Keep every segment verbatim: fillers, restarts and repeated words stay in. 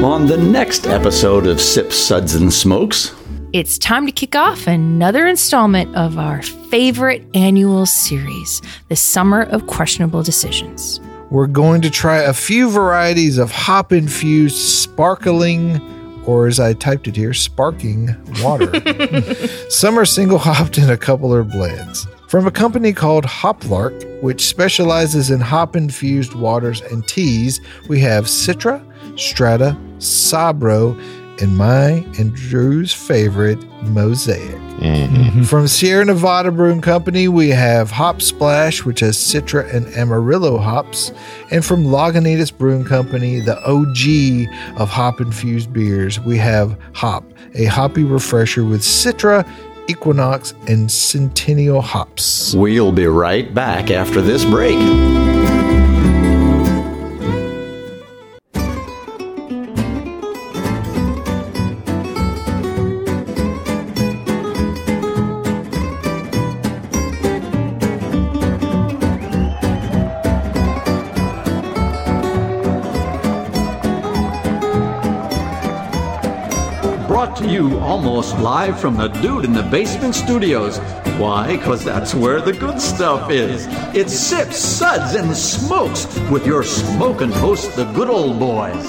time on the next episode of Sips, Suds, and Smokes. It's time to kick off another installment of our favorite annual series, the Summer of Questionable Decisions. We're going to try a few varieties of hop-infused sparkling, or as I typed it here, sparking water. Some are single hopped and a couple are blends. From a company called Hoplark, which specializes in hop-infused waters and teas, we have Citra, Strata, Sabro, and my and Drew's favorite, Mosaic. Mm-hmm. From Sierra Nevada Brewing Company, we have Hop Splash, which has Citra and Amarillo hops. And from Lagunitas Brewing Company, the O G of hop-infused beers, we have Hop, a hoppy refresher with Citra, Equinox, and Centennial hops. We'll be right back after this break. Brought to you almost live from the Dude in the Basement Studios. Why? Because that's where the good stuff is. It's Sips, Suds, and Smokes with your smoking hosts, the good old boys.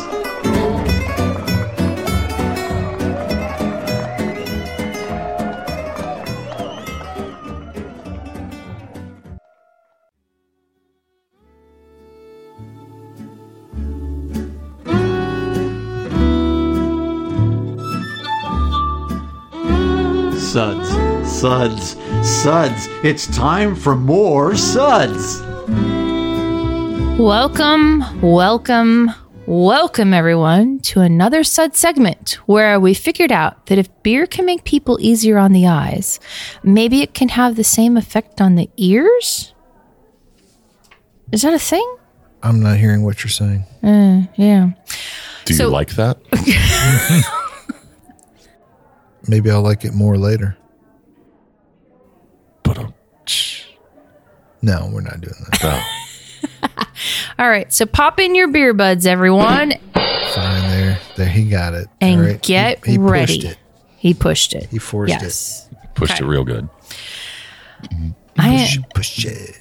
Suds, suds, suds. It's time for more suds. Welcome, welcome, welcome everyone to another Sud segment where we figured out that if beer can make people easier on the eyes, maybe it can have the same effect on the ears? Is that a thing? I'm not hearing what you're saying. Uh, yeah. Do So- you like that? Maybe I'll like it more later. But um, No, we're not doing that. no. All right, so pop in your beer buds, everyone, Fine there. There, he got it. and All right. get he, he ready. Pushed it. He pushed it. He forced yes. Pushed Okay. it real good. I Push, push it.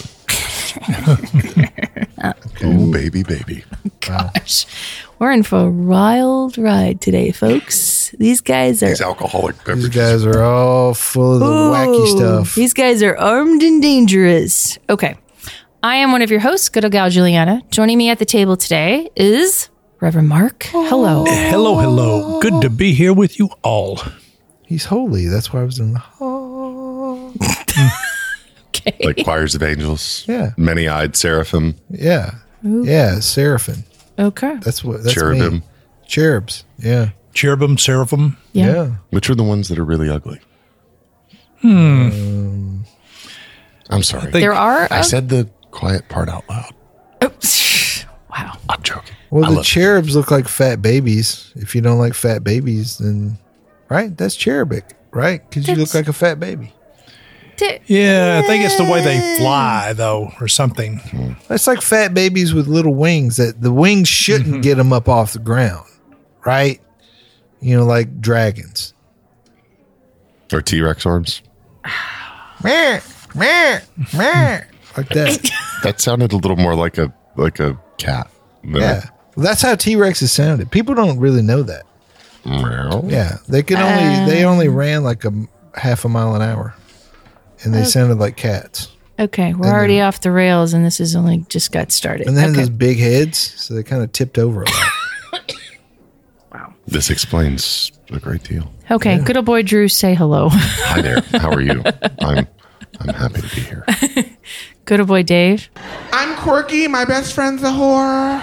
Ooh, baby, baby. Gosh, we're in for a wild ride today, folks. These guys are These alcoholic These beverages. guys are all full of the wacky Ooh, stuff. These guys are armed and dangerous. Okay. I am one of your hosts, good old gal Juliana. Joining me at the table today is Reverend Mark. Hello. Hello, hello. Good to be here with you all. He's holy. That's why I was in the hall. Okay. Like choirs of angels. Yeah. Many-eyed seraphim. Yeah. Yeah. Seraphim. Okay. That's what. That's Cherubim. Me. Cherubs. Yeah. Cherubim, seraphim. Yeah. Yeah. Which are the ones that are really ugly? Hmm. I'm sorry. think- There are. I a- said the quiet part out loud. wow. I'm joking. Well, I the love- cherubs look like fat babies. If you don't like fat babies, then right, that's cherubic, right? Because you look That's- like a fat baby. Di- Yeah, I think it's the way they fly, though, or something. That's like fat babies with little wings. That the wings shouldn't get them up off the ground, right? You know, like dragons. Or T-Rex arms. Meh, meh, meh, like that. That sounded a little more like a like a cat. than Yeah, well, that's how T Rexes sounded. People don't really know that. a meow. Yeah, they can only they only ran like a half a mile an hour, and they sounded like cats. Okay. We're already off the rails, and this has only just got started. And they had okay. those big heads, so they kind of tipped over a lot. This explains a great deal. Okay. Good old boy Drew, say hello. Hi there. How are you? I'm I'm happy to be here. Good old boy Dave. I'm quirky. My best friend's a whore.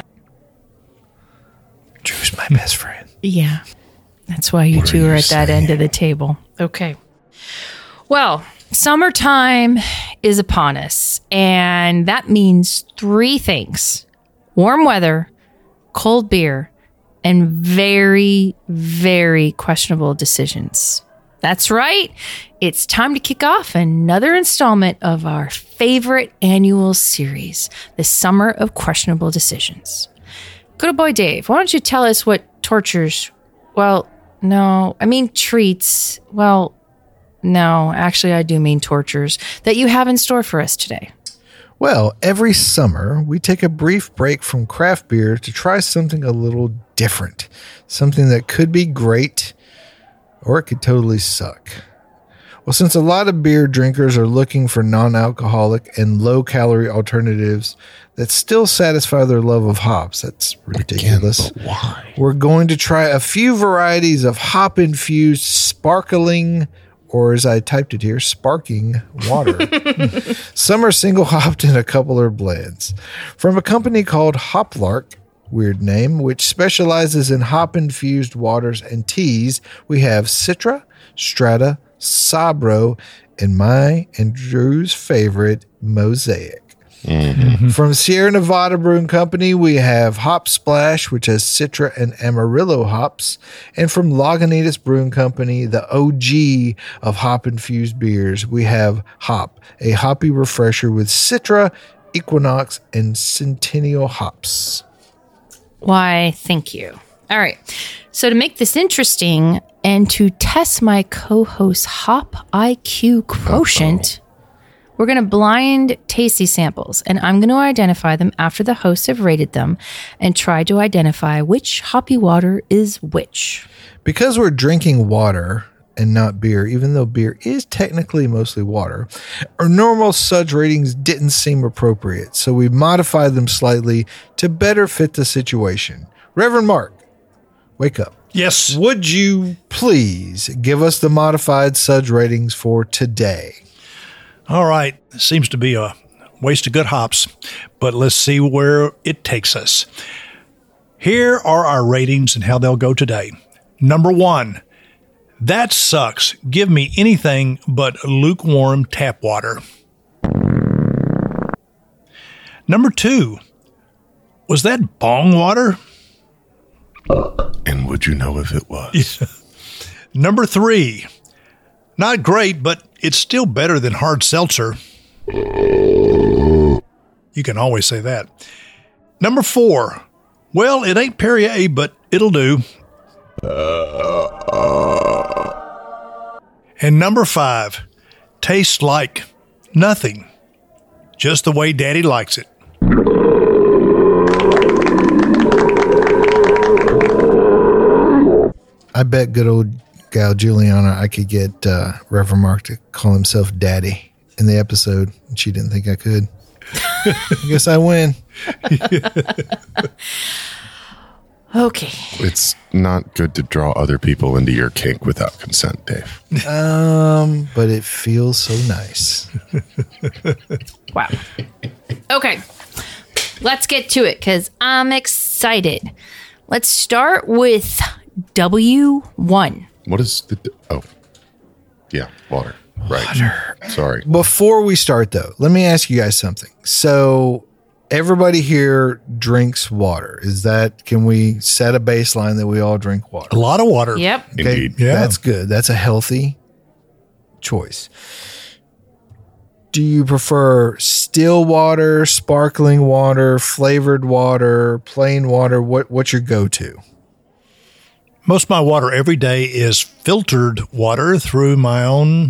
Drew's my best friend. Yeah. That's why you What two are are, you at that end of the table. Okay. Well, summertime is upon us, and that means three things: warm weather, cold beer, and very, very questionable decisions. That's right. It's time to kick off another installment of our favorite annual series, the Summer of Questionable Decisions. Good old boy Dave, why don't you tell us what tortures. Well, no, I mean treats. Well, no, actually, I do mean tortures that you have in store for us today. Well, every summer, we take a brief break from craft beer to try something a little different. Something that could be great, or it could totally suck. Well, since a lot of beer drinkers are looking for non-alcoholic and low-calorie alternatives that still satisfy their love of hops, that's ridiculous. Again, but why? We're going to try a few varieties of hop-infused sparkling, or as I typed it here, sparking water. Some are single hopped and a couple are blends. From a company called Hoplark, weird name, which specializes in hop-infused waters and teas, we have Citra, Strata, Sabro, and my and Drew's favorite, Mosaic. Mm-hmm. From Sierra Nevada Brewing Company, we have Hop Splash, which has Citra and Amarillo hops. And from Lagunitas Brewing Company, the O G of hop-infused beers, we have Hop, a hoppy refresher with Citra, Equinox, and Centennial hops. Why, thank you. All right. So to make this interesting and to test my co-host Hop I Q quotient, Uh-oh. we're going to blind taste these samples, and I'm going to identify them after the hosts have rated them and try to identify which hoppy water is which. Because we're drinking water and not beer, even though beer is technically mostly water, our normal Suds ratings didn't seem appropriate, so we modified them slightly to better fit the situation. Reverend Mark, wake up. Yes. Would you please give us the modified Suds ratings for today? All right. Seems to be a waste of good hops, but let's see where it takes us. Here are our ratings and how they'll go today. Number one, that sucks. Give me anything but lukewarm tap water. Number two, was that bong water? And would you know if it was? Number three, not great, but it's still better than hard seltzer. You can always say that. Number four, well, it ain't Perrier, but it'll do. And number five, tastes like nothing. Just the way Daddy likes it. I bet good old gal Juliana, I could get uh, Reverend Mark to call himself Daddy in the episode, and she didn't think I could. I guess I win. Okay. It's not good to draw other people into your kink without consent, Dave. Um, but it feels so nice. Wow. Okay. Let's get to it because I'm excited. Let's start with W one. What is the... Oh. Yeah, water. Right. Water. Sorry. Before we start, though, let me ask you guys something. So everybody here drinks water. Is that... Can we set a baseline that we all drink water? A lot of water. Yep. Okay, Indeed. Yeah. That's good. That's a healthy choice. Do you prefer still water, sparkling water, flavored water, plain water? What What's your go-to? Most of my water every day is filtered water through my own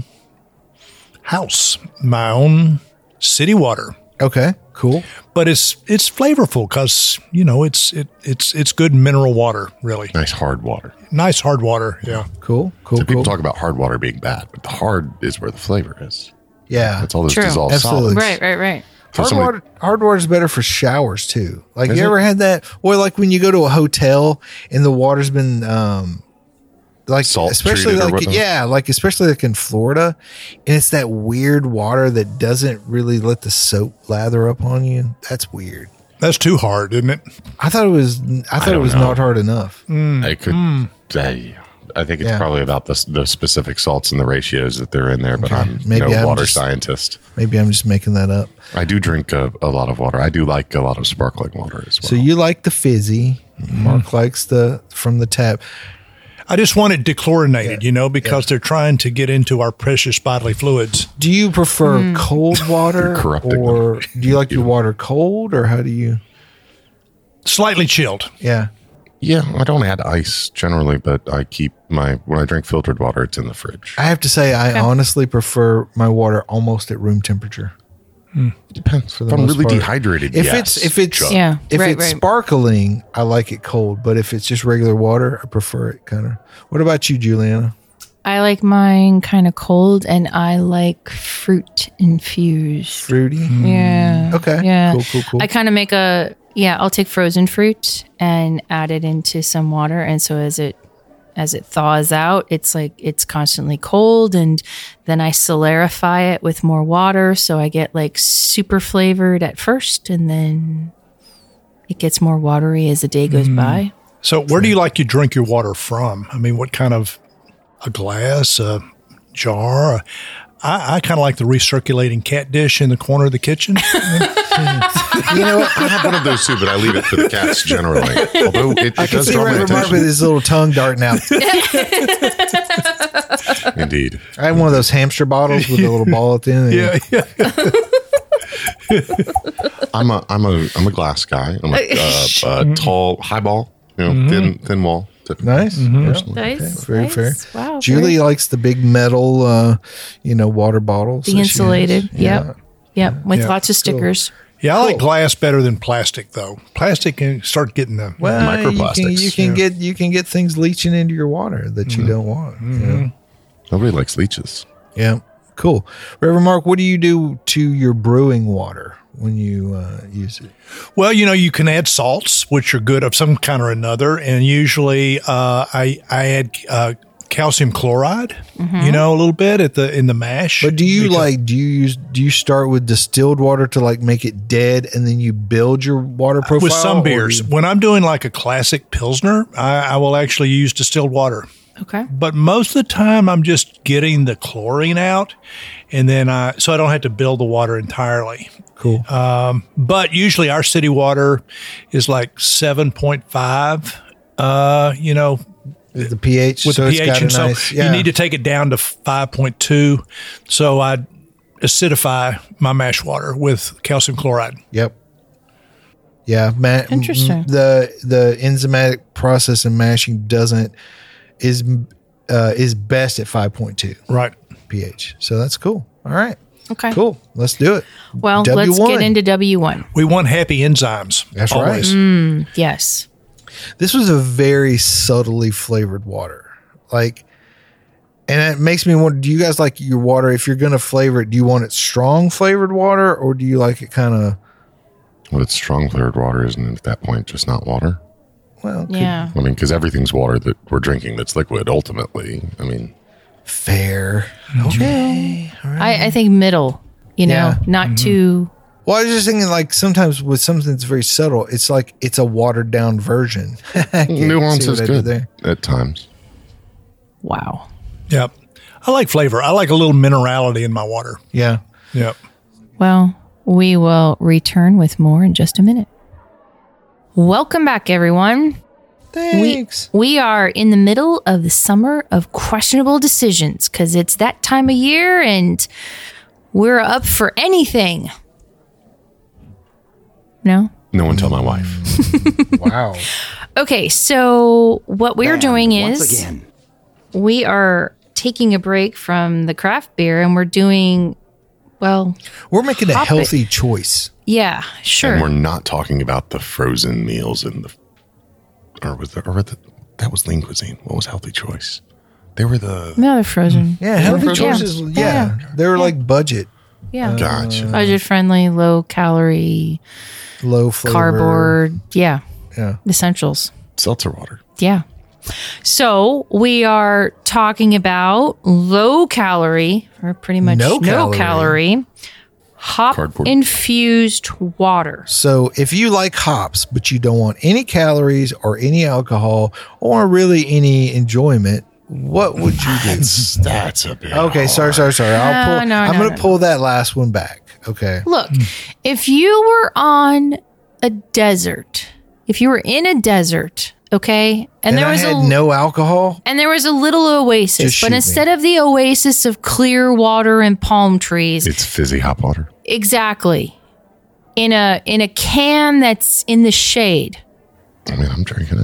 house, my own city water. Okay, cool. But it's it's flavorful because, you know, it's it it's it's good mineral water, really. Nice hard water. Nice hard water, yeah. Cool, cool, So people cool. talk about hard water being bad, but the hard is where the flavor is. yeah. That's all those True. dissolved Absolutely. solids. Right, right, right. For Hard somebody- water, hard water is better for showers too. Like Is you it? ever had that, or like when you go to a hotel and the water's been, um, like Salt especially treated or like whatnot? yeah, like especially like in Florida, and it's that weird water that doesn't really let the soap lather up on you. That's weird. That's too hard, isn't it? I thought it was. I thought it don't was know. not hard enough. I could. I, I think it's Yeah. probably about the, the specific salts and the ratios that they're in there, but Okay. I'm Maybe no I'm water just- scientist. Maybe I'm just making that up. I do drink a, a lot of water. I do like a lot of sparkling water as well. So you like the fizzy. Mark likes the from the tap. I just want it dechlorinated, you know, because they're trying to get into our precious bodily fluids. Do you prefer cold water, You're corrupting or them. do you like your water cold, or how do you? Slightly chilled. Yeah. Yeah, I don't add ice generally, but I keep my when I drink filtered water, it's in the fridge. I have to say, I Okay. honestly prefer my water almost at room temperature. It depends. For If the I'm most really part. dehydrated, If yes, it's if it's Chuck. Yeah, if right, it's right. sparkling, I like it cold. But if it's just regular water, I prefer it kind of. What about you, Juliana? I like mine kind of cold, and I like fruit infused. Fruity. Yeah. Okay. Yeah. Cool. Cool. Cool. I kind of make a yeah. I'll take frozen fruit and add it into some water, and so as it as it thaws out, it's like it's constantly cold, and then I solarify it with more water, so I get like super flavored at first, and then it gets more watery as the day goes by. So where do you like you drink your water from? I mean, what kind of a glass, a jar? I, I kind of like the recirculating cat dish in the corner of the kitchen. You know what? I have one of those too, but I leave it for the cats generally. Although it, it I can does see draw my Reverend Mark with attention. his little tongue darting out. Indeed. I had one of those hamster bottles with a little ball at the end. yeah, yeah. I'm a I'm a I'm a glass guy. I'm a uh, uh, tall highball, you know, thin thin wall. typically. Nice. Personally. Nice. Very nice. fair. Wow. Julie very- likes the big metal, uh, you know, water bottles. the that she has. insulated. Yeah. Yep. Yep. With Yeah. lots of stickers. Yeah, I like glass better than plastic, though. Plastic can start getting the Well, Microplastics. You can, you can Yeah. get you can get things leaching into your water that you don't want. you know? Nobody likes leeches. Yeah. Cool. Reverend Mark, what do you do to your brewing water when you uh, use it? Well, you know, you can add salts, which are good of some kind or another, and usually uh, I I add uh, calcium chloride, you know, a little bit at the in the mash. But do you Because- like do you use do you start with distilled water to like make it dead and then you build your water profile with some or beers? you- When I'm doing like a classic pilsner, I, I will actually use distilled water. Okay. But most of the time, I'm just getting the chlorine out, and then I so I don't have to build the water entirely. Cool. But usually, our city water is like seven point five. Uh, you know, Is the pH with so the it's pH, got a and so nice, yeah. you need to take it down to five point two. So I acidify my mash water with calcium chloride. Yep. Yeah, ma- Interesting. m- The the enzymatic process in mashing doesn't is uh, is best at five point two Right. pH. So that's cool. All right. Okay. Cool. Let's do it. Well, W let's one. get into W one. We want happy enzymes. That's always. right. Yes. This was a very subtly flavored water. Like, and it makes me wonder, do you guys like your water, if you're going to flavor it, do you want it strong flavored water or do you like it kind of, Well, it's strong flavored water, isn't it? At that point, just not water. well, could- Yeah. I mean, because everything's water that we're drinking that's liquid. Ultimately, I mean, fair. Okay. All right. I, I think middle, you know, Yeah. not too. Well, I was just thinking, like, sometimes with something that's very subtle, it's like it's a watered down version. Get- nuance see is what I did good there? at times. Wow. Yep. I like flavor. I like a little minerality in my water. Yeah. Yep. Well, we will return with more in just a minute. Welcome back, everyone. Thanks. We, we are in the middle of the summer of questionable decisions because it's that time of year and we're up for anything. No? No one tell my wife. Wow. Okay, so what we're Banned doing once is again. we are taking a break from the craft beer and we're doing, well, We're making a Hop it. healthy choice. yeah, And we're sure. not talking about the frozen meals in the, or was there, or the, that was Lean Cuisine. What was Healthy Choice? They were the, No, they're frozen. Yeah. Healthy Yeah. choices. Yeah. Yeah. They were like budget, Yeah. gotcha. Budget friendly, low calorie, low flavor. cardboard. Yeah. Yeah. Essentials. Seltzer water. Yeah. So we are talking about low calorie, or pretty much No no, calorie. calorie, hop Cardboard. infused water. So if you like hops, but you don't want any calories or any alcohol or really any enjoyment, what would you do? That's, that's a bit. Okay, sorry, sorry, sorry. I'll No, pull, no, I'm no, going no, to pull that last one back. Okay. Look, if you were on a desert, if you were in a desert, okay, and, And there I was had a no alcohol. and there was a little oasis, Just shoot but me. instead of the oasis of clear water and palm trees, It's fizzy hop water. exactly, in a in a can that's in the shade. I mean, I'm drinking it.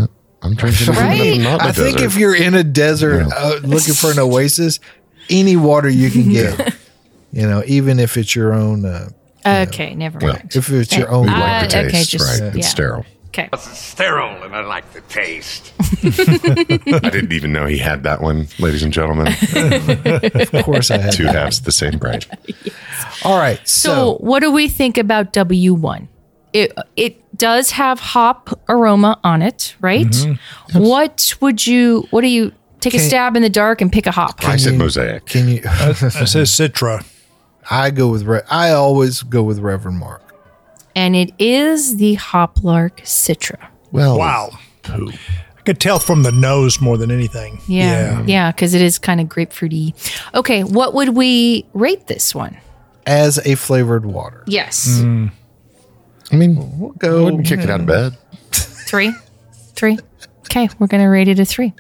I'm drinking it Right? even if I'm not in a I think desert. if you're in a desert Yeah. uh, looking for an oasis, any water you can get, you know, even if it's your own, uh, Okay, never Well, mind. if it's your own we Uh, water. like the okay, taste, just- right? yeah. It's sterile. Okay. Sterile, and I like the taste. I didn't even know he had that one, ladies and gentlemen. Of course, I had. Two halves of the same brain. All right, So, so, what do we think about W one? It it does have hop aroma on it, right? What would you? What do you take a Can- stab in the dark and pick a hop? I said you- mosaic. can you? It says Citra. I go with. Re- I always go with Reverend Mark. And it is the Hoplark Citra. Well, Wow. poo. I could tell from the nose more than anything. Yeah, yeah, because it is kind of grapefruity. Okay, what would we rate this one? As a flavored water, Yes, I mean, we'll I go. wouldn't kick it out of bed. three, three. Okay, we're gonna rate it a three.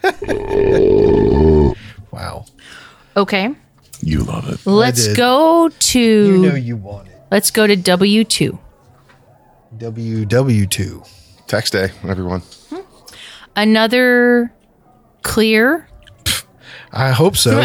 Wow, Okay, You love it. let's did. go to you know you want it. let's go to W two. W W two. Tax day, everyone. Another clear. I hope so.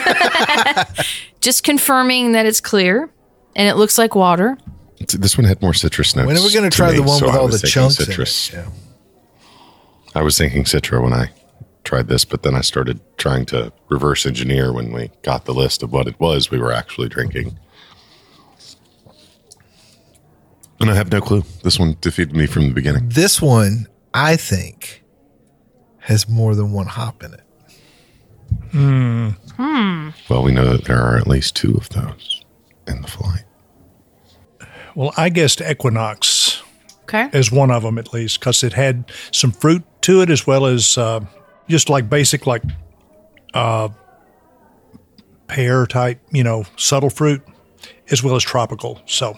Just confirming that it's clear and it looks like water. This one had more citrus notes. When are we going to to try me, the one so with I all was the thinking chunks citrus. in it? Yeah. I was thinking Citra when I tried this, but then I started trying to reverse engineer when we got the list of what it was we were actually drinking. And I have no clue. This one defeated me from the beginning. This one, I think, has more than one hop in it. Well, we know that there are at least two of those in the flight. Well, I guessed Equinox Okay. as one of them at least because it had some fruit to it as well as uh, just like basic like uh, pear type, you know, subtle fruit as well as tropical. So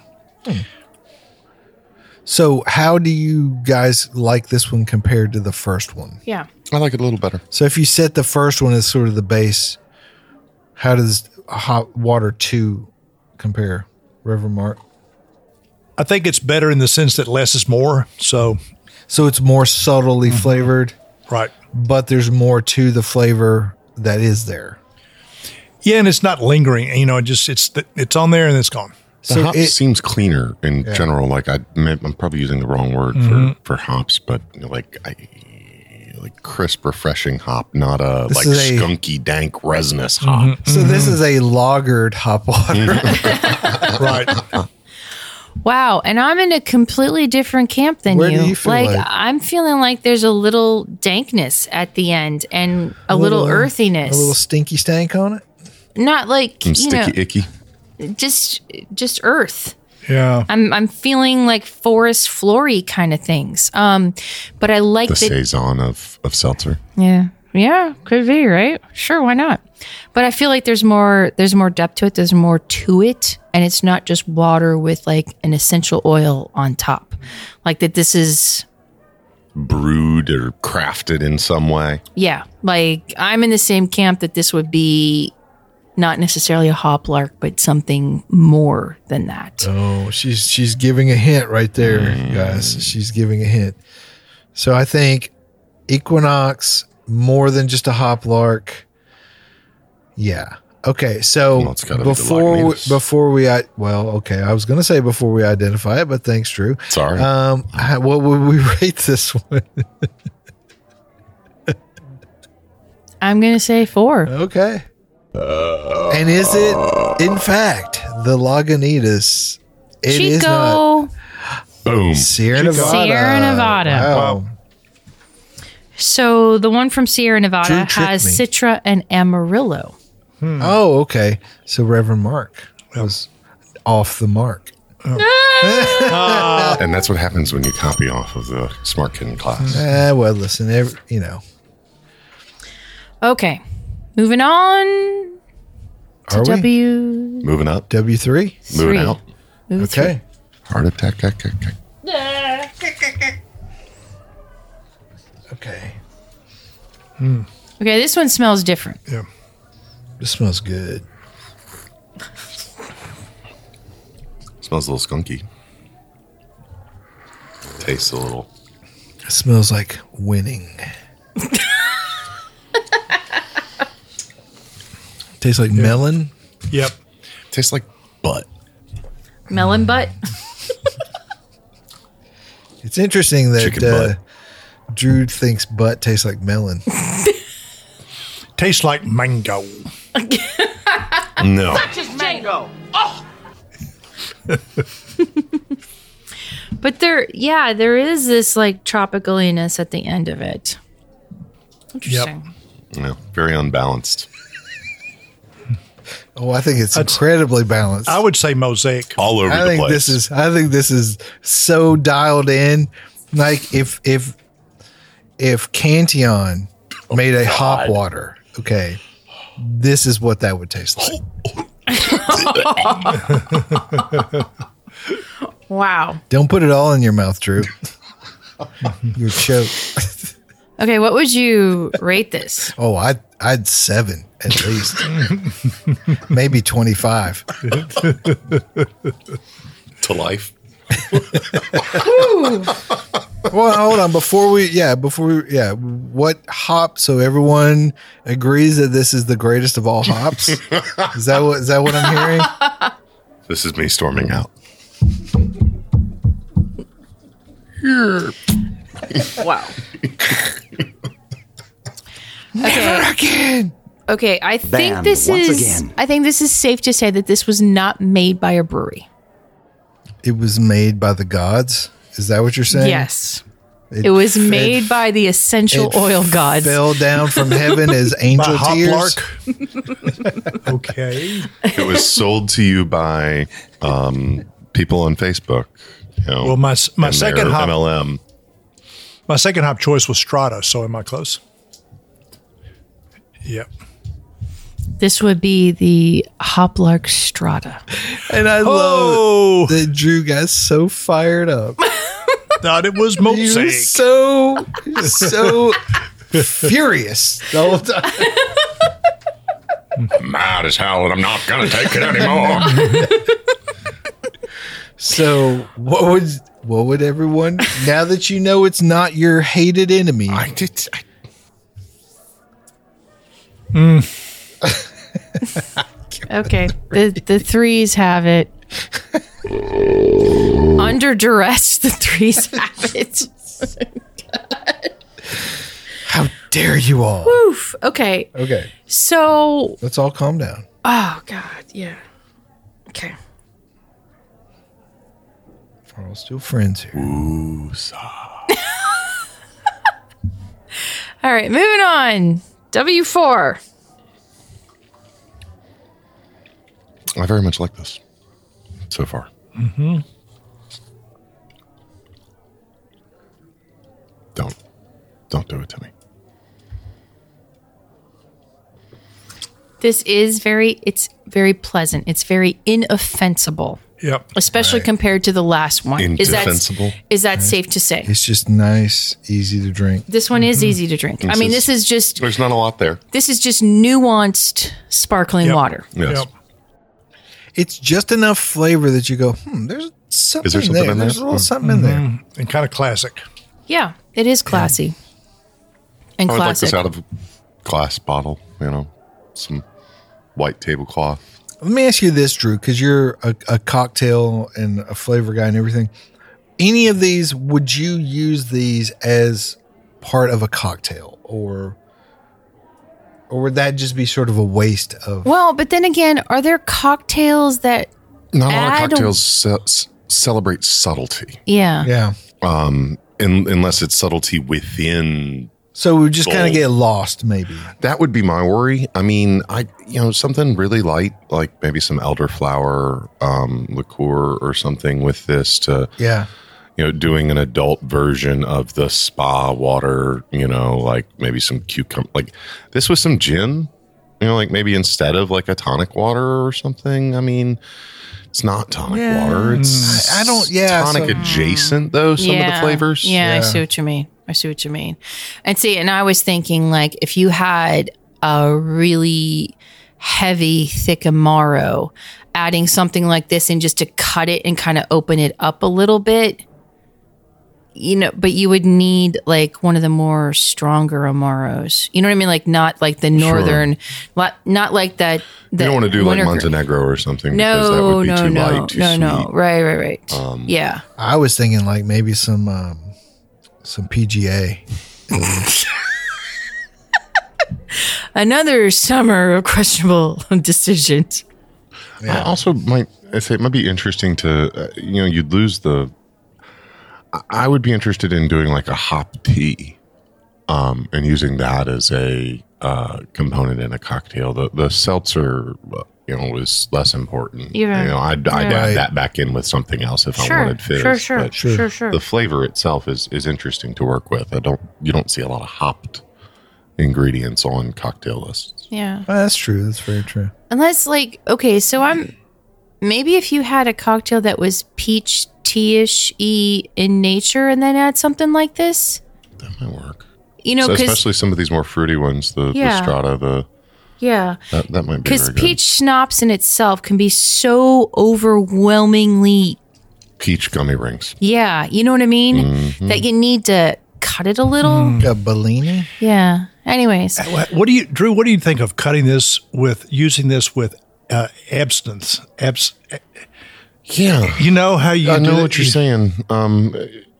So, how do you guys like this one compared to the first one? Yeah. I like it a little better. So, if you set the first one as sort of the base, how does hot water two compare? Reverend Mark. I think it's better in the sense that less is more. So, So it's more subtly Mm-hmm. flavored, right. but there's more to the flavor that is there. Yeah, and it's not lingering. You know, it just it's it's on there and it's gone. The So hops it- seems cleaner in general. Like I, I'm probably using the wrong word Mm-hmm. for, for hops, but like I, like crisp, refreshing hop, not a This like is a- Mm-hmm. skunky, dank, resinous hop. So this is a lagered hop water. Right. Wow, and I'm in a completely different camp than Where do you. you feel like, like? I'm feeling like there's a little dankness at the end and a, little, earthiness. A little stinky stank on it. Not like And you know, sticky, icky. just just earth. Yeah. I'm I'm feeling like forest flory kind of things. Um, but I like The that. saison of of seltzer. Yeah, yeah, could be right. Sure, why not? But I feel like there's more. There's more depth to it. There's more to it, and it's not just water with like an essential oil on top. Like that. This is Brewed or crafted in some way. yeah. Like I'm in the same camp that this would be not necessarily a hoplark, but something more than that. Oh, she's she's giving a hint right there, guys. She's giving a hint. So I think Equinox more than just a hoplark. Yeah. Okay. So Well, it's gotta be the before we, Lagunitas. before we I well okay I was going to say before we identify it, but thanks, Drew. Sorry. Um, how- what would we rate this one? I'm gonna say four. Okay. And is it in fact the Lagunitas? It is not. Chico. Boom. Sierra Nevada. Sierra Nevada. Wow. So the one from Sierra Nevada Drew tricked has me. Citra and Amarillo. Oh, okay. So Reverend Mark was off the mark. And that's what happens when you copy off of the Smart Kitten class. Eh, well, listen, every, you know. Okay, moving on to Are we? W Moving up, W three? moving three. out. Move Okay. Heart attack. attack, attack. Okay. three. Okay, this one smells different. Yeah. This smells good. Smells a little skunky. Tastes a little. It smells like winning. Tastes like melon. Yep. Tastes like butt. Melon butt. It's interesting that Chicken uh, butt. Drew thinks butt tastes like melon. Tastes like mango. No. But there, yeah, there is this like tropicaliness at the end of it. Interesting. No. Very unbalanced. Oh, I think it's That's- incredibly balanced. I would say mosaic. All over I the think place. this is. I think this is so dialed in. Like if if if Cantillon made a hop water, okay, this is what that would taste like. Wow. Don't put it all in your mouth, Drew. You're choked. Okay, what would you rate this? Oh, I'd I'd seven at least, maybe twenty five. to life. Well, hold on. Before we, yeah, before we, yeah, what hop? So everyone agrees that this is the greatest of all hops. Is that what? Is that what I'm hearing? This is me storming out. Wow. Never again. Okay, I think Banned this once is again. I think this is safe to say that this was not made by a brewery. It was made by the gods. Is that what you're saying? Yes. It was fed- made by the essential it oil gods. Fell down from heaven as By angel Hop tears. Lark. Okay. It was sold to you by um, people on Facebook. You know, Well, my my and second their hop M L M. my second hop choice was Strata. So am I close? Yep. This would be the Hoplark Strata. And I Oh. love that Drew got so fired up. Thought it was He was mosaic. so so furious the whole time. Mad as hell, and I'm not gonna take it anymore. So what would what would everyone now that you know it's not your hated enemy? I did. I, Okay. The the threes have it. Under duress, the threes have it. How dare you all? Oof. Okay. Okay, So let's all calm down. oh God, yeah. Okay. We're all still friends here. All right, moving on. W four. I very much like this so far. Mm-hmm. Don't, don't do it to me. This is very it's very pleasant. It's very inoffensible, Yep. especially compared to the last one. Is that Indefensible? is that safe to say? It's just nice, easy to drink. This one is easy to drink. I This mean, is- this is just There's not a lot there. this is just nuanced sparkling Yep. water. Yes. Yep. It's just enough flavor that you go, hmm, there's something, Is there something there. in there? There's a little something in there. And kind of classic. Yeah, it is classy and I would like classic. this out of a glass bottle, you know, some white tablecloth. Let me ask you this, Drew, because you're a, a cocktail and a flavor guy and everything. Any of these, would you use these as part of a cocktail, or or would that just be sort of a waste of? Well, but then again, are there cocktails that? Not a lot Add- of cocktails ce- c- celebrate subtlety, Yeah. Yeah. um, in, unless it's subtlety within. So we just kind Sold. of get lost, maybe. That would be my worry. I mean, I you know something really light, like maybe some elderflower um, liqueur or something with this to Yeah. you know doing an adult version of the spa water. You know, like maybe some cucumber, like this with some gin. You know, like maybe instead of like a tonic water or something. I mean, it's not tonic Yeah. water. It's I- I don't- yeah, tonic so- adjacent though. Some of the flavors. Yeah, I Yeah. see what you mean. I see what you mean. And see, and I was thinking like if you had a really heavy, thick Amaro, adding something like this and just to cut it and kind of open it up a little bit, you know, but you would need like one of the more stronger Amaros. You know what I mean? Like not like the northern, not, not like that. You don't want to do like winter- Montenegro or something. No, because that would be no, too no, light, too no, no. sweet. Right, right, right. Um, yeah. I was thinking like maybe some um, some P G A. Another summer of questionable decisions. I also might I say it might be interesting to uh, you know you'd lose the. I- I would be interested in doing like a hop tea, um, and using that as a uh, component in a cocktail. The the seltzer, uh, you know, was less important. Yeah. You know, I'd, I'd Yeah. add that back in with something else if I Sure, wanted fizz. sure, sure, but sure, sure. The flavor itself is is interesting to work with. I don't you don't see a lot of hopped ingredients on cocktail lists. Yeah. Oh, that's true. That's very true. Unless, like, okay, so I'm maybe if you had a cocktail that was peach tea-ish y in nature and then add something like this, That might work. you know, So because especially some of these more fruity ones, the, Yeah. the Strata, the yeah, that, that might be because very good. peach schnapps in itself can be so overwhelmingly, Peach gummy rings. yeah, you know what I mean, Mm-hmm. that you need to cut it a little. A Bellini. Yeah. Anyways, What what do you, Drew? What do you think of cutting this with using this with uh, absinthe? Abs, Yeah, you know how you I know do what it? you're You- saying. Um,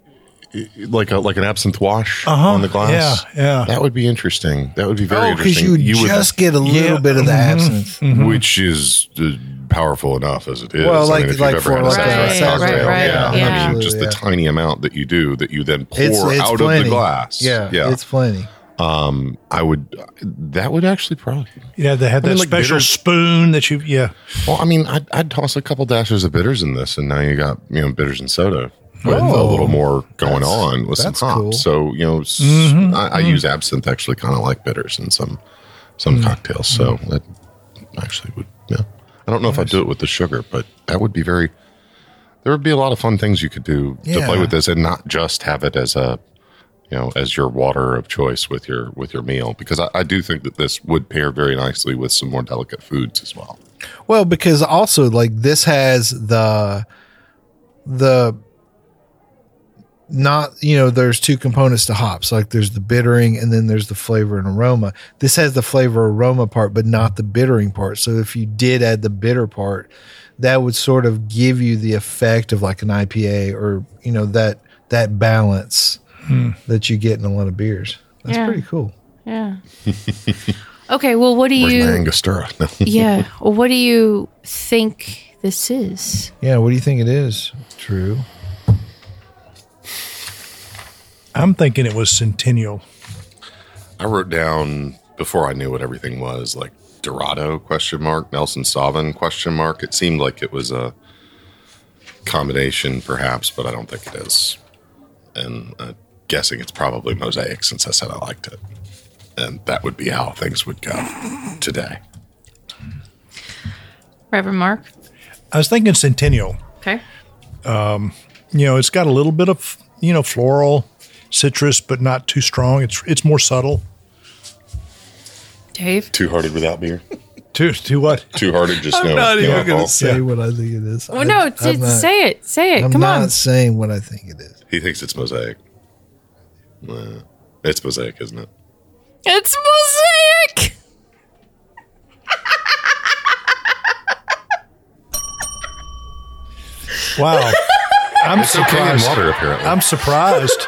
like a like an absinthe wash Uh-huh. on the glass. Yeah, yeah. That would be interesting. That would be very Oh, because interesting. you, just get a little Yeah. bit of the Mhm. absinthe. which is uh, powerful enough as it is. Well, I like- mean, if like you've for ever had a like a- Sunrise Right, cocktail, right, yeah. right, yeah. I mean, just the Yeah. tiny amount that you do that you then pour It's, it's out plenty. of the glass. Yeah, yeah. it's plenty. Um, I would. That would actually probably. Yeah, they had I that mean, like special bitters- spoon that you. Yeah, Well, I mean, I'd, I'd toss a couple dashes of bitters in this, and now you got you know bitters and soda with a Oh, little more going on with some that's hops. cool. So you know, s- I, I use absinthe actually kind of like bitters in some some cocktails. So that actually would. Yeah, I don't know if I'd do it with the sugar, but that would be very. There would be a lot of fun things you could do to Yeah. play with this, and not just have it as a. You know, as your water of choice with your with your meal, because I, I do think that this would pair very nicely with some more delicate foods as well. Well, because also like this has the the not you know there's two components to hops, like there's the bittering and then there's the flavor and aroma. This has the flavor aroma part but not the bittering part. So if you did add the bitter part, that would sort of give you the effect of like an I P A, or you know that that balance that you get in a lot of beers. That's Yeah. pretty cool. yeah. Okay, well, what do Where's you? my Angostura? No. Yeah. Well, what do you think this is? Yeah, what do you think it is? True. I'm thinking it was Centennial. I wrote down before I knew what everything was, like Dorado question mark, Nelson Sauvin question mark. It seemed like it was a combination, perhaps, but I don't think it is. And I'm guessing it's probably Mosaic, since I said I liked it, and that would be how things would go today. Reverend Mark. I was thinking Centennial. Okay. You know, it's got a little bit of you know floral, citrus, but not too strong. It's it's more subtle. Dave. Two Hearted without beer. To to what? Two Hearted, just I'm no. not no even alcohol. going to say Yeah. what I think it is. Well, no, I- it's, I'm it's, not- say it. Say it. I'm Come not on. saying what I think it is. He thinks it's Mosaic. Nah, it's Mosaic, isn't it? It's Mosaic. Wow, I'm It's okay in surprised. water, apparently. I'm surprised.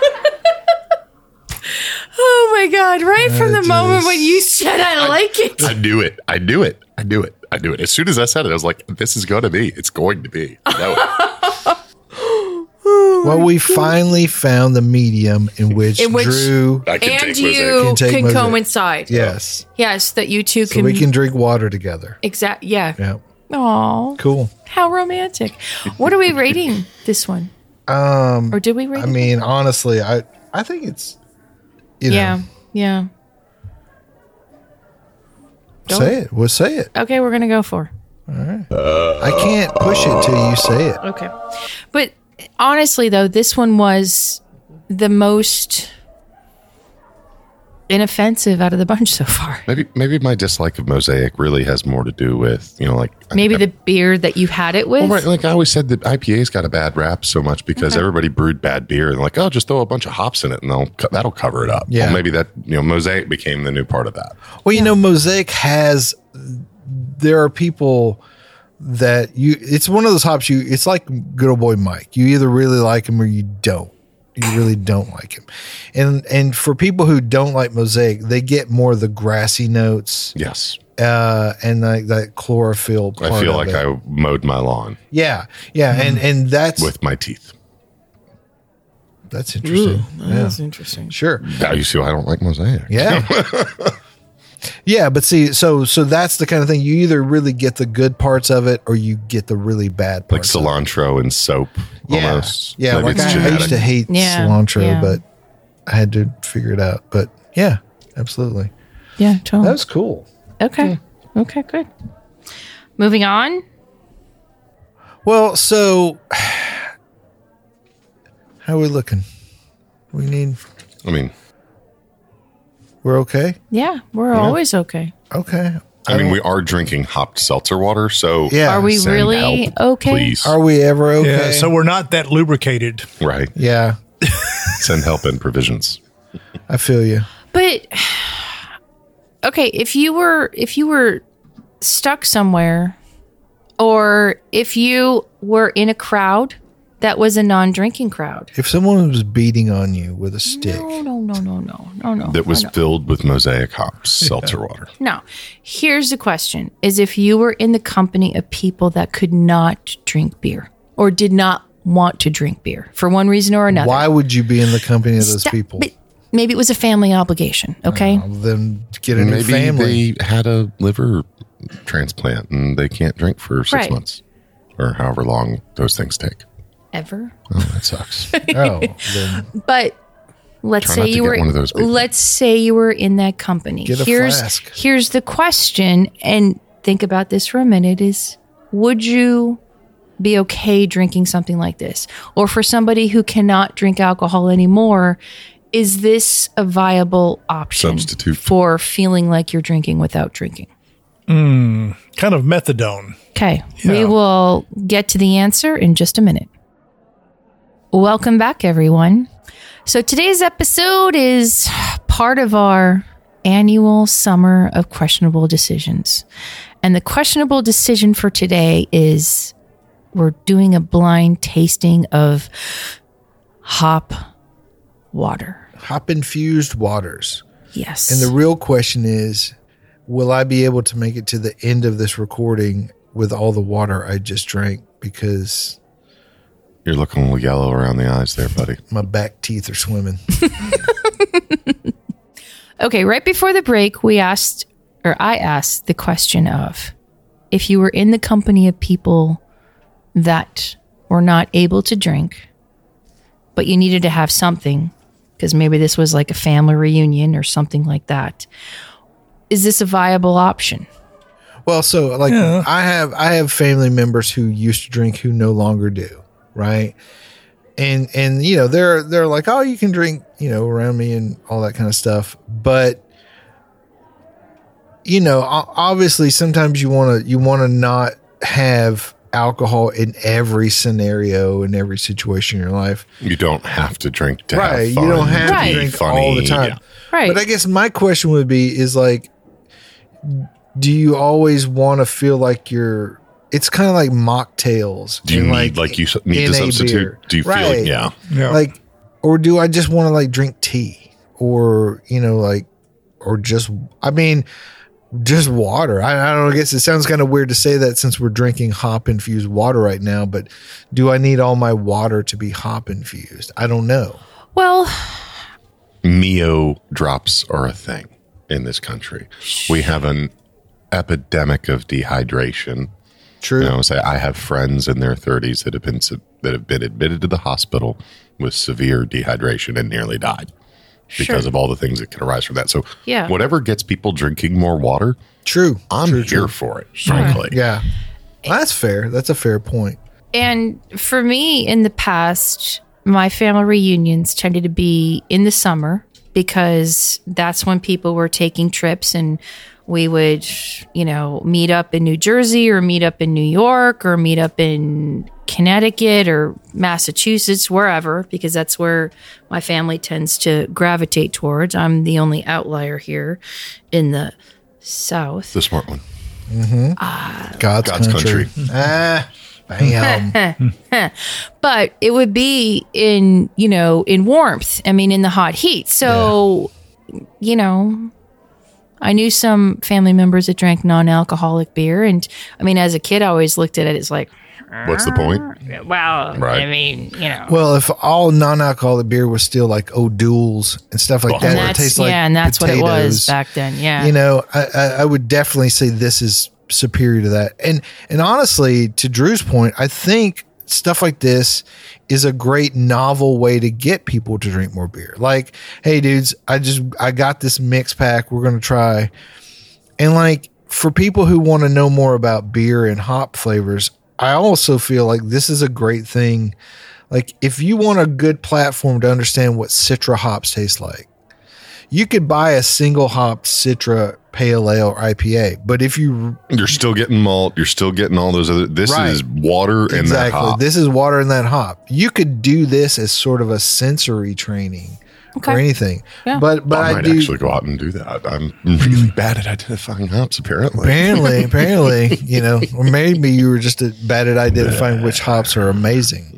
Oh my God! Right from the That moment is- when you said I like it. I do it. I do it. I do it. I do it. As soon as I said it, I was like, this is going to be. It's going to be. I know it. Well, we finally found the medium in which, In which- Drew, I can And take you Mosaic. Can take can Mosaic. coincide. yes, Yes, that you two so can. we can drink water together. Exact. Yeah. Yeah, Aw. cool. How romantic. What are we rating this one? Um, Or did we rate I it? mean, honestly, I I think it's you know, Yeah. Yeah. Go. say it. We'll say it. Okay, we're gonna go for. I can't push it till you say it. Okay. But honestly, though, this one was the most inoffensive out of the bunch so far. Maybe maybe my dislike of Mosaic really has more to do with, you know, like I Maybe think the beer that you had it with. Well, right, like I always said, that I P A's got a bad rap so much because Okay. everybody brewed bad beer and like, oh, just throw a bunch of hops in it and they'll co- that'll cover it up. Yeah. Well, maybe that, you know, Mosaic became the new part of that. Well, you know, Mosaic has, there are people that you, it's one of those hops you, it's like good old boy Mike. You either really like him or you don't. You really don't like him. And and for people who don't like Mosaic, they get more of the grassy notes Yes, uh, and like that chlorophyll part I feel of like it. I mowed my lawn Yeah, yeah, and and that's with my teeth. that's interesting. Yeah, interesting. sure. Now you see why I don't like Mosaic. Yeah. Yeah, but see, so so that's the kind of thing you either really get the good parts of it or you get the really bad Like parts. of it. cilantro and soap Yeah, almost. yeah. Maybe Like it's I, I genetic. used to hate Yeah, cilantro, yeah. but I had to figure it out. But yeah, absolutely. Yeah, totally. That was cool. Okay. Okay, good. Moving on. Well, so how are we looking? We need. I mean, We're okay. Yeah, we're always okay. Okay. I mean, we are drinking hopped seltzer water, so Yeah. Are we send really help, okay? Please, Are we ever okay? Yeah, so we're not that lubricated. right? yeah, Send help and provisions. I feel you. But okay, if you were if you were stuck somewhere or if you were in a crowd that was a non-drinking crowd. If someone was beating on you with a stick, No, no, no, no, no. No, no. That was no, no. filled with Mosaic hops, seltzer water. No. Here's the question is if you were in the company of people that could not drink beer or did not want to drink beer for one reason or another. why would you be in the company of those Stop- people? but maybe it was a family obligation, okay? Well, then get a new Maybe family. they had a liver transplant and they can't drink for six Right. months or however long those things take. Ever. Oh, that sucks. Oh, then But let's Try say not to you get were one of those people. let's say you were in that company. Get a here's flask. here's the question, and think about this for a minute: is would you be okay drinking something like this? Or for somebody who cannot drink alcohol anymore, is this a viable option Substitute. for feeling like you're drinking without drinking? Kind of methadone. Okay, Yeah. we will get to the answer in just a minute. Welcome back, everyone. So today's episode is part of our annual summer of questionable decisions. And the questionable decision for today is we're doing a blind tasting of hop water. hop infused waters. Yes. And the real question is, will I be able to make it to the end of this recording with all the water I just drank? Because You're looking a little yellow around the eyes there, buddy. my back teeth are swimming. Okay, right before the break, we asked, or I asked the question of if you were in the company of people that were not able to drink, but you needed to have something, because maybe this was like a family reunion or something like that. Is this a viable option? Well, so like Yeah. I have I have family members who used to drink who no longer do, right? And and you know, they're they're like, "Oh, you can drink, you know, around me and all that kind of stuff." But you know, o- obviously sometimes you want to you want to not have alcohol in every scenario in every situation in your life. You don't have to drink to Right, have you fun. don't have Right. to be drink funny. all the time. Yeah. Right. But I guess my question would be is like, do you always want to feel like you're, it's kind of like mocktails. Do you and need, like, you s- need in to a substitute? beer. Do you feel Right. like, yeah. Yeah. Like, or do I just want to like drink tea or, you know, like, or just, I mean, just water. I, I don't know. I guess it sounds kind of weird to say that since we're drinking hop infused water right now, but do I need all my water to be hop infused? I don't know. Well, Mio drops are a thing in this country. We have an epidemic of dehydration. True. You know, say I have friends in their thirties that have been sub- that have been admitted to the hospital with severe dehydration and nearly died because Sure. of all the things that can arise from that. So, Yeah. whatever gets people drinking more water, True. I'm true, here true. for it. Frankly, Yeah. That's fair. That's a fair point. and for me in the past, my family reunions tended to be in the summer because that's when people were taking trips, and we would, you know, meet up in New Jersey or meet up in New York or meet up in Connecticut or Massachusetts, wherever, because that's where my family tends to gravitate towards. I'm the only outlier here in the South. The smart one. God's, God's country. country. Ah, bam. But it would be in, you know, in warmth. I mean, in the hot heat. So, you know, I knew some family members that drank non-alcoholic beer. And I mean, as a kid, I always looked at it as like, What's the point? well, Right. I mean, you know. Well, if all non-alcoholic beer was still like O'Doul's and stuff like Well, that, and it that's, tastes like yeah, and that's what it was potatoes. back then. Yeah. You know, I, I, I would definitely say this is superior to that. And and honestly, to Drew's point, I think stuff like this is a great novel way to get people to drink more beer. Like, hey dudes, I just I got this mix pack we're gonna try. And like for people who want to know more about beer and hop flavors, I also feel like this is a great thing. Like if you want a good platform to understand what Citra hops taste like, you could buy a single hop Citra Pale Ale or I P A. But if you You're still getting malt. You're still getting all those other. This Right. is water and that exactly, hop. this is water in that hop. You could do this as sort of a sensory training Okay. or anything. Yeah. But but I I, might do actually go out and do that. I'm really bad at identifying hops, apparently. apparently apparently you know, or maybe you were just bad at identifying which hops are amazing.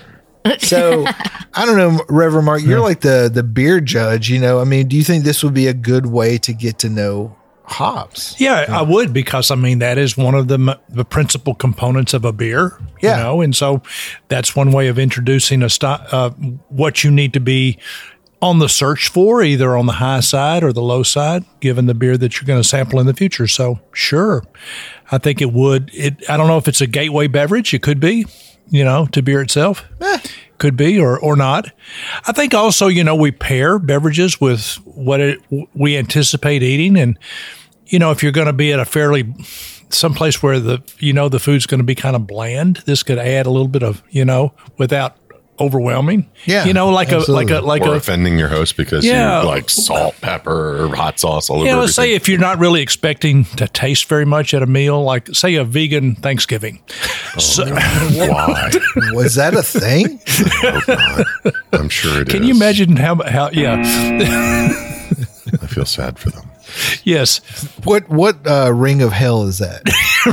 So I don't know, Reverend Mark, you're like the the beer judge. You know, I mean, do you think this would be a good way to get to know hops? Yeah, I would, because I mean that is one of the m- the principal components of a beer. Yeah. You know, and so that's one way of introducing a st- uh, what you need to be on the search for, either on the high side or the low side, given the beer that you're going to sample in the future. So sure, I think it would. It I don't know if it's a gateway beverage. It could be, you know, to beer itself. Could be or or not. I think also, you know, we pair beverages with what it, we anticipate eating, and you know, if you're going to be at a fairly someplace where the you know the food's going to be kind of bland, this could add a little bit of, you know, without overwhelming. Yeah, you know, like absolutely. a like a like or a offending your host because Yeah. you like salt, pepper, or hot sauce all over yeah. Let's say everything. if you're not really expecting to taste very much at a meal, like say a vegan Thanksgiving. So, Why? Was that a thing? Oh, God. I'm sure it is. can you imagine how how yeah I feel sad for them. yes. What what uh, ring of hell is that?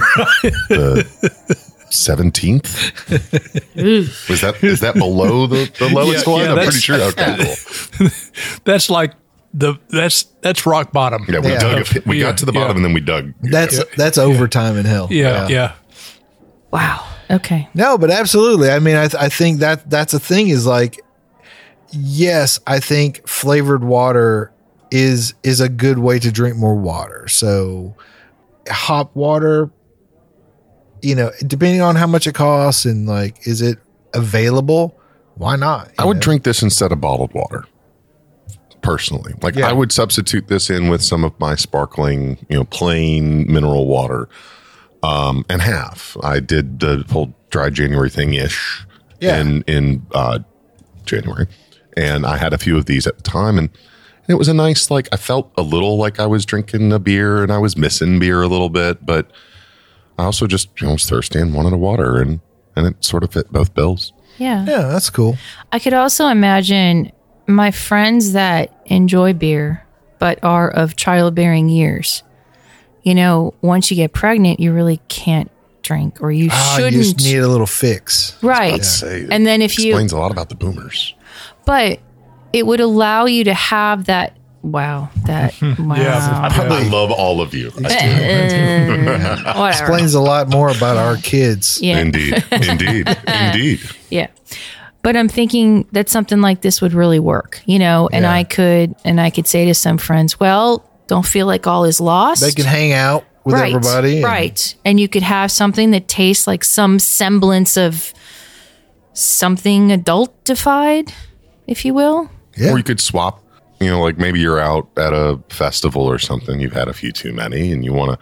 The seventeenth? Was that is that below the, the lowest Yeah, one? yeah, I'm that's- pretty sure. Okay, cool. That's like the that's that's rock bottom. Yeah, we Yeah. dug. A, we Yeah, got to the yeah. bottom and then we dug. That's that's overtime in hell. Yeah, yeah. Wow. Okay. No, but absolutely. I mean, I, th- I think that that's a thing is like, yes, I think flavored water is is a good way to drink more water. So hop water, you know, depending on how much it costs and like, is it available? Why not? You I would know? drink this instead of bottled water. Personally, like Yeah. I would substitute this in with some of my sparkling, you know, plain mineral water, um, and have. I did the whole dry January thing ish, Yeah. in in uh, January, and I had a few of these at the time, and, and it was a nice like I felt a little like I was drinking a beer, and I was missing beer a little bit, but I also just you know was thirsty and wanted a water, and and it sort of fit both bills. Yeah. Yeah, that's cool. I could also imagine my friends that enjoy beer but are of childbearing years. You know, once you get pregnant, you really can't drink, or you Ah, shouldn't. you just need a little fix. right. Say, And then if you, explains a lot about the boomers. but it would allow you to have that. Wow. That, wow. Yeah. I love all of you. Whatever. Explains a lot more about our kids. Yeah. Indeed, indeed, indeed. Yeah. But I'm thinking that something like this would really work, you know, and Yeah. I could, and I could say to some friends, well, don't feel like all is lost. They can hang out with right, everybody. and- right. And you could have something that tastes like some semblance of something adultified, if you will. Yeah. Or you could swap, you know, like maybe you're out at a festival or something, you've had a few too many and you want to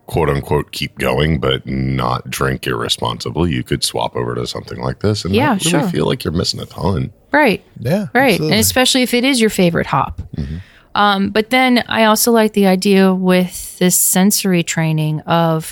quote unquote keep going, but not drink irresponsibly, you could swap over to something like this and Yeah, not really sure. feel like you're missing a ton. Right. Yeah. Right. absolutely. And especially if it is your favorite hop. Um, but then I also like the idea with this sensory training of,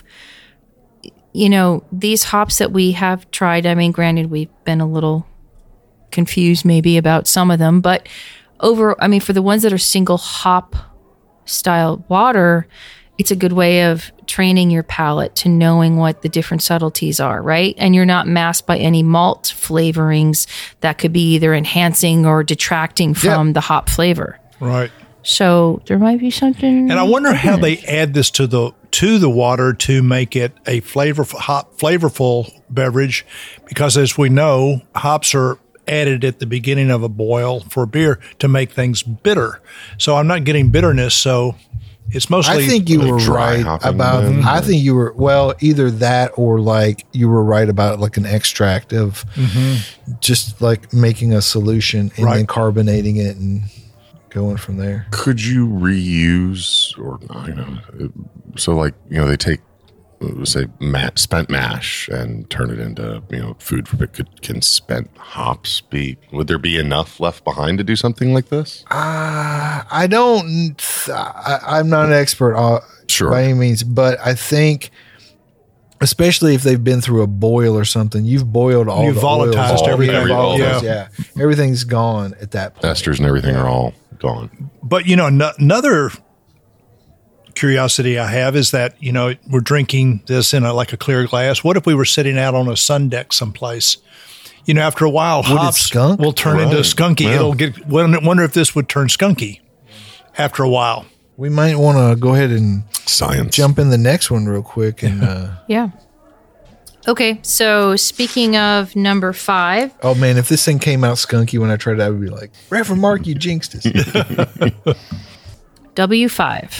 you know, these hops that we have tried. I mean, granted, we've been a little confused maybe about some of them, but over, I mean, for the ones that are single hop style water, it's a good way of training your palate to knowing what the different subtleties are, right? And you're not masked by any malt flavorings that could be either enhancing or detracting from Yeah. the hop flavor. Right. So there might be something. And I wonder how they add this to the to the water to make it a flavorful, hop, flavorful beverage, because as we know, hops are added at the beginning of a boil for beer to make things bitter. So I'm not getting bitterness. So it's mostly. I think you like were dry right hopping about. then? I think you were well either that or like you were right about like an extract of just like making a solution and Right. then carbonating it and going from there. Could you reuse or you know, so like you know they take uh, say ma- spent mash and turn it into you know food for it. Could can spent hops be? Would there be enough left behind to do something like this? Uh, I don't. I, I'm not an expert uh, Sure. by any means, but I think, especially if they've been through a boil or something, you've boiled all You've the volatilized oils, all the everything. volatiles, Yeah. yeah, everything's gone at that point. Esters and everything are all gone. But you know, no, another curiosity I have is that you know we're drinking this in a, like a clear glass. What if we were sitting out on a sun deck someplace? You know, after a while, Would it hops skunk? will turn into Right. skunky. Yeah. It'll get. Wonder wonder if this would turn skunky after a while. We might want to go ahead and Science. jump in the next one real quick and. Uh, Yeah. Okay. So speaking of number five, Oh man, if this thing came out skunky when I tried it, I would be like, Reverend Mark, you jinxed us. W five.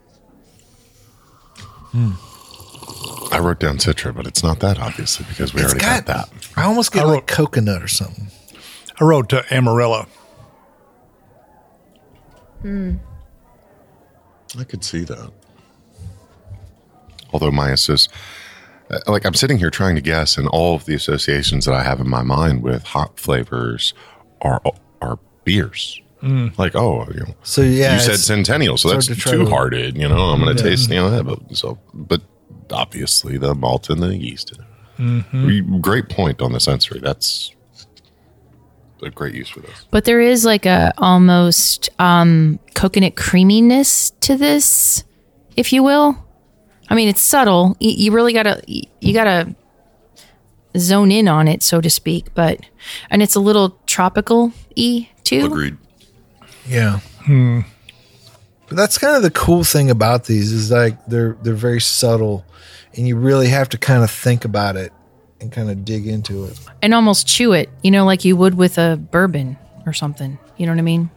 I wrote down Citra, but it's not that obviously because we It's already got, that. I almost get I like wrote- coconut or something. I wrote uh, Amarillo. I could see that. Although Maya says, uh, like I'm sitting here trying to guess, and all of the associations that I have in my mind with hop flavors are are beers. Like, oh, you know, So yeah, you said it's- Centennial, so it's that's hard to try two to- hearted. You know, I'm going to taste, you know, that. But, so, but obviously the malt and the yeast. Mm-hmm. Great point on the sensory. That's a great use for this. But there is like a almost um, coconut creaminess to this, if you will. I mean, it's subtle. You, you really gotta you gotta zone in on it, so to speak. But and it's a little tropical y too. Agreed. Yeah. But that's kind of the cool thing about these is like they're they're very subtle, and you really have to kind of think about it and kind of dig into it. And almost chew it, you know, like you would with a bourbon or something. You know what I mean?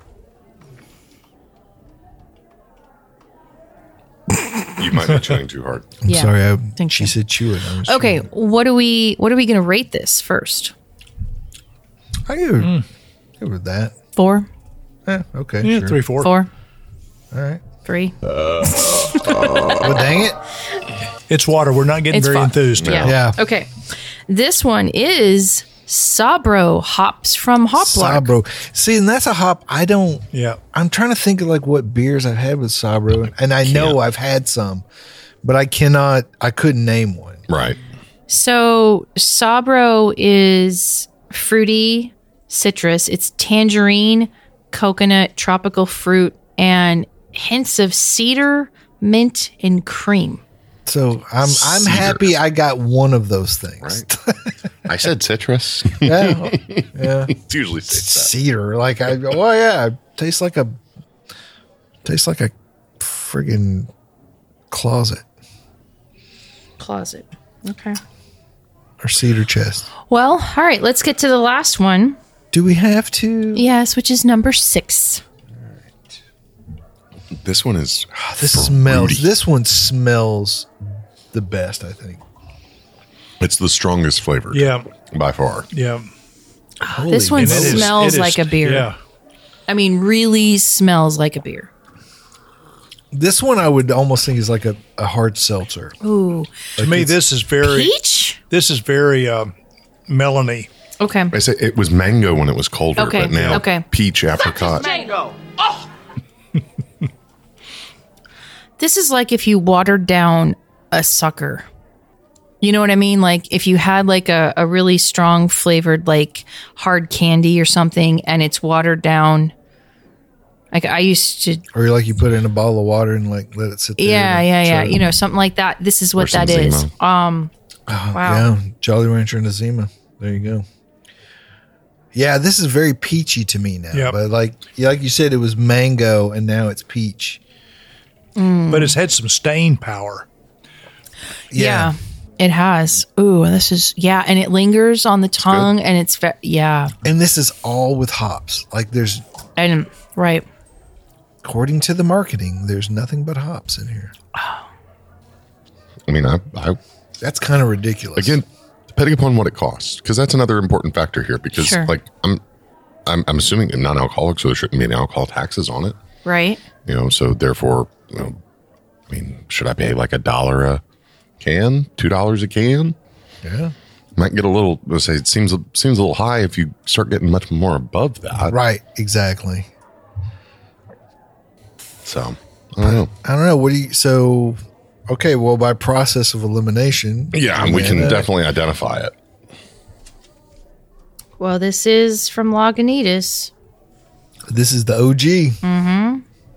You might be chewing too hard. I'm Yeah. sorry, I, Thank she you. said chew it. I was Okay, chewing what are we what are we gonna rate this first? it. I give her, give her that. Four? Eh, okay, Yeah, sure. three, four. Four? All right. Three? Well, dang it. It's water. We're not getting It's very fine. enthused. Yeah. Yeah. Okay. This one is Sabro hops from Hoplark. Sabro. See, and that's a hop I don't. Yeah. I'm trying to think of like what beers I've had with Sabro, and I know I've had some, but I cannot. I couldn't name one. Right. So Sabro is fruity citrus. It's tangerine, coconut, tropical fruit, and hints of cedar, mint, and cream. So I'm I'm Cedar. happy I got one of those things. Right. I said citrus. Yeah, yeah. It's usually states that. Cedar, like I. Oh yeah, it tastes like a tastes like a friggin' closet Closet. Okay. or cedar chest. Well, all right, let's get to the last one. Do we have to? Yes, which is number six. This one is This fruity. smells. This one smells the best, I think. It's the strongest flavor. Yeah. By far. Yeah. This one And it is- smells it is- like a beer. Yeah. I mean, really smells like a beer. This one I would almost think is like a, a hard seltzer. Ooh. To me, this is very Peach? this is very um, melony. Okay. I say it was mango when it was colder, Okay, but now okay. peach apricot. This is like if you watered down a sucker. You know what I mean? Like if you had like a, a really strong flavored like hard candy or something and it's watered down. Like I used to Or like you put it in a bottle of water and like let it sit there. Yeah, and yeah, yeah. chug. You know, something like that. This is what Or some that is. Zima. Um Oh, wow. Yeah, Jolly Rancher and a Zima. There you go. Yeah, this is very peachy to me now. Yep. But like, yeah, like you said, it was mango and now it's peach. But it's had some staying power. Yeah. It has. Ooh, this is yeah, and it lingers on the tongue and it's ve- yeah. And this is all with hops. Like there's, And right. according to the marketing, there's nothing but hops in here. I mean, I, I That's kind of ridiculous. again, depending upon what it costs, because that's another important factor here. Because Sure. like I'm, I'm, I'm assuming non-alcoholic, so there shouldn't be any alcohol taxes on it. Right? You know, so therefore, you know, I mean, should I pay like a dollar a can, two dollars a can? Yeah. Might get a little. Let's say it seems seems a little high if you start getting much more above that. Right. Exactly. So I don't know. I don't know. What do you, so, okay, well, by process of elimination. Yeah, we can uh, definitely identify it. Well, this is from Lagunitas. This is the O G. Mm-hmm.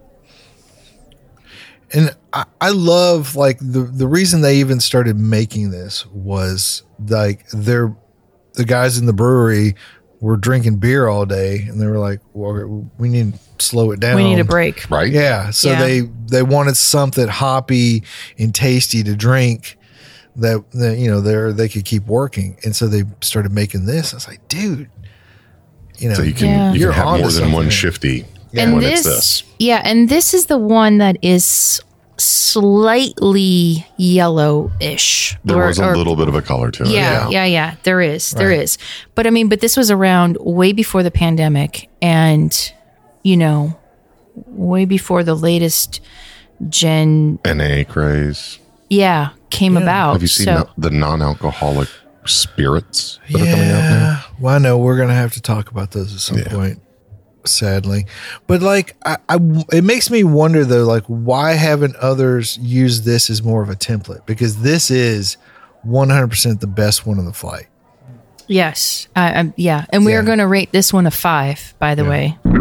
And I, I love like the the reason they even started making this was like they're the guys in the brewery were drinking beer all day and they were like, well, we need to slow it down. We need a break. Right? Yeah. So Yeah. they they wanted something hoppy and tasty to drink that, that you know they they could keep working, and so they started making this. I was like, dude, you know, So you can Yeah. you You're can have onto more than something one here. shifty And when this, it's this. yeah, and this is the one that is slightly yellowish. There Or- was a or- little bit of a color to it. Yeah, yeah, yeah. There is, there Right. is. But I mean, but this was around way before the pandemic, and you know, way before the latest gen, N A craze. yeah, came about. Have you seen so, the, the non-alcoholic spirits that are coming out now? yeah. Well, I know we're gonna have to talk about those at some Yeah. point, sadly. But like, I, I, it makes me wonder though, like, why haven't others used this as more of a template? Because this is one hundred percent the best one on the flight. yes, I, I'm, yeah, and we Yeah. are going to rate this one a five. By the way, I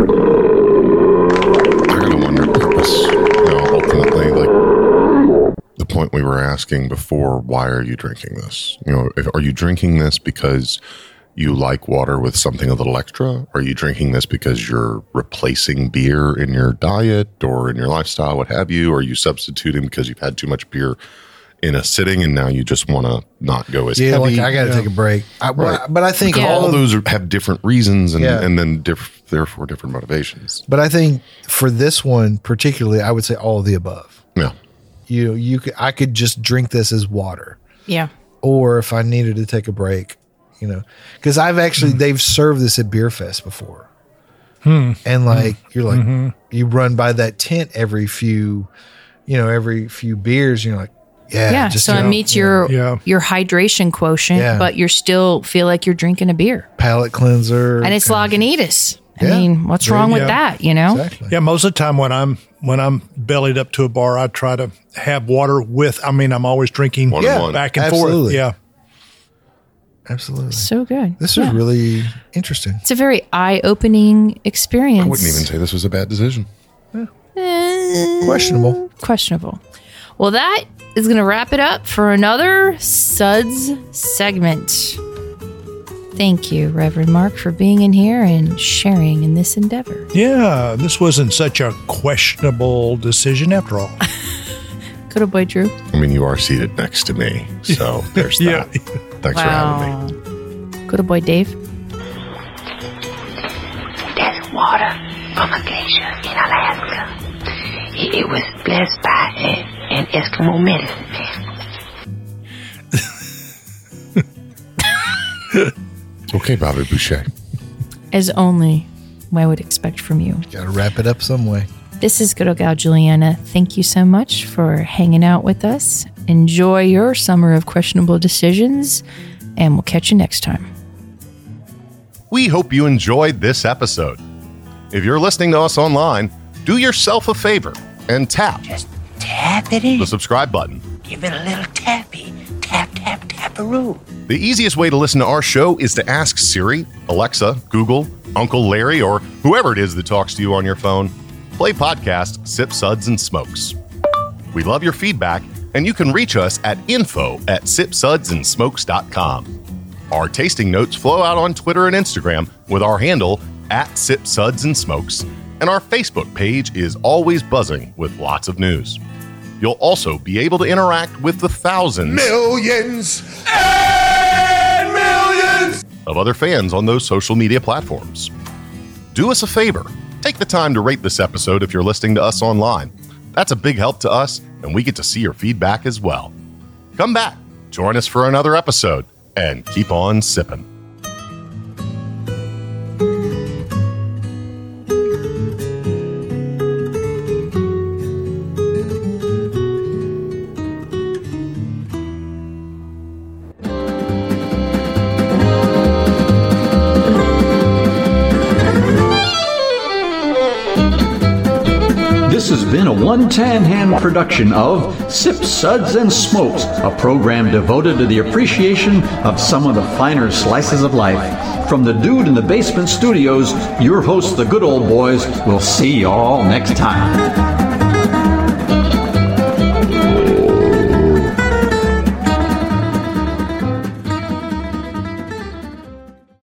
gotta wonder purpose. You know, ultimately, like the point we were asking before, why are you drinking this? You know, if, are you drinking this because you like water with something a little extra? Are you drinking this because you're replacing beer in your diet or in your lifestyle, what have you? Or are you substituting because you've had too much beer in a sitting and now you just want to not go as Yeah, heavy? like I got to take a break. I, Right. But I think Yeah. all All of those are, have different reasons and, Yeah. and then diff, therefore different motivations. But I think for this one particularly, I would say all of the above. Yeah. You, you could, I could just drink this as water, yeah, or if I needed to take a break, you know, because I've actually they've served this at Beer Fest before, and like you're like you run by that tent every few, you know, every few beers, you're like, yeah, yeah. just, so you it know, meets your Yeah. your hydration quotient, Yeah. but you still feel like you're drinking a beer, palate cleanser, and it's kinda- Lagunitas. I Yeah. mean, what's There wrong you with go. that? You know, Exactly. Yeah, most of the time when I'm when I'm bellied up to a bar, I try to have water with. I mean, I'm always drinking One and one. back and Absolutely. forth. Yeah, Absolutely. so good. This Yeah. is really interesting. It's a very eye-opening experience. I wouldn't even say this was a bad decision. Questionable. Questionable. Well, that is going to wrap it up for another Suds segment. Thank you, Reverend Mark, for being in here and sharing in this endeavor. yeah. This wasn't such a questionable decision after all. Good old boy, Drew. I mean, you are seated next to me, so there's Yeah. that. Thanks for having me. Wow. Good old boy, Dave. That's water from a glacier in Alaska. It, it was blessed by an, an Eskimo medicine man. Okay, Bobby Boucher. As only I would expect from you. Got to wrap it up some way. This is Good Old Gal Juliana. Thank you so much for hanging out with us. Enjoy your summer of questionable decisions, and we'll catch you next time. We hope you enjoyed this episode. If you're listening to us online, do yourself a favor and tap Just tap it in. the subscribe button. Give it a little tappy. Tap, tap, tap-a-roo. The easiest way to listen to our show is to ask Siri, Alexa, Google, Uncle Larry, or whoever it is that talks to you on your phone. Play podcast Sip, Suds, and Smokes. We love your feedback, and you can reach us at info at sip suds and smokes dot com. Our tasting notes flow out on Twitter and Instagram with our handle at Sip, Suds, and Smokes, and our Facebook page is always buzzing with lots of news. You'll also be able to interact with the thousands Millions and millions of other fans on those social media platforms. Do us a favor. Take the time to rate this episode if you're listening to us online. That's a big help to us, and we get to see your feedback as well. Come back, join us for another episode, and keep on sipping. This has been a one tan hand production of Sip, Suds, and Smokes, a program devoted to the appreciation of some of the finer slices of life. From the Dude in the Basement Studios, your hosts, the Good Old Boys, will see you all next time.